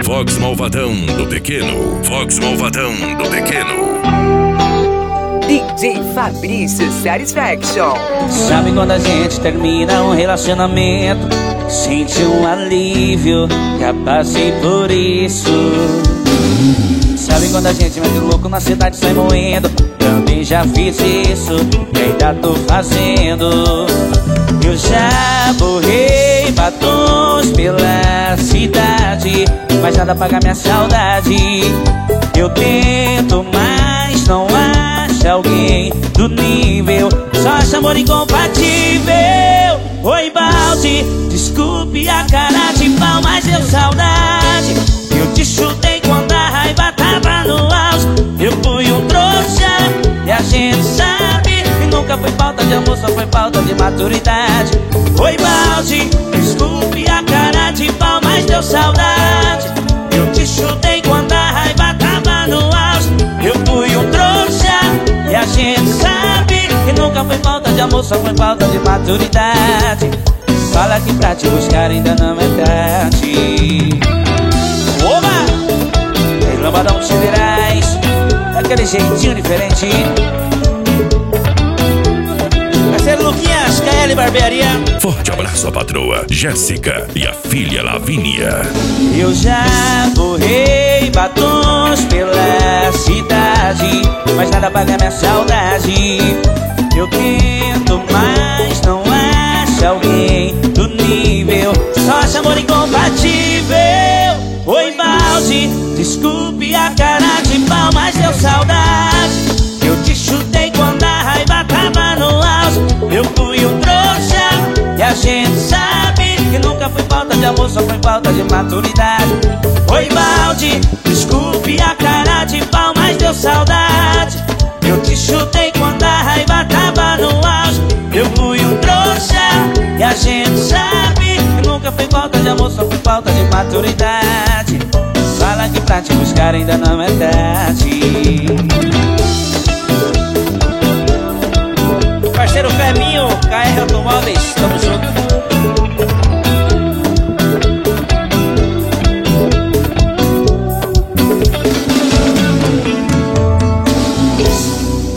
Fox Malvadão do Pequeno. Fox Malvadão do Pequeno. DJ Fabrício Satisfaction. Sabe quando a gente termina um relacionamento, sente um alívio, já passei por isso. Sabe quando a gente mete louco na cidade sai moendo, também já fiz isso e ainda tô fazendo. Eu já borrei batons pela cidade, mas nada apaga minha saudade. Eu tento, mas não acho alguém do nível, só acho amor incompatível. Oi, balde, desculpe a cara de pau, mas deu saudade. Eu te chutei quando a raiva tava no auge. Eu fui um trouxa e a gente sabe que nunca foi falta de amor, só foi falta de maturidade. Oi, balde, desculpe a cara de pau, mas deu saudade. Eu te chutei quando a raiva tava no auge. Eu fui um trouxa e a gente sabe que nunca foi falta de amor, só foi falta de maturidade. Fala que pra te buscar ainda não é tarde. Oba! Ei, lambadão dos federais, daquele jeitinho diferente. Parceiro Luquinhas, KL Barbearia. Forte abraço à patroa Jéssica e a filha Lavínia. Eu já borrei batons pela cidade, mas nada apaga minha saudade. Eu tento, mas não acho alguém do nível, só acho amor incompatível. Oi, balde, desculpe a cara de pau, mas deu saudade. Eu te chutei quando a raiva tava no auge. Eu fui um trouxa e a gente sabe que nunca foi falta de amor, só foi falta de maturidade. Oi, balde, desculpe a cara de pau, mas deu saudade. Eu te chutei quando a raiva tava no auge. Eu fui um trouxa e a gente sabe que nunca foi falta de amor, só foi falta de maturidade. Fala que pra te buscar ainda não é tarde. Parceiro Ferminho, KR Automóveis.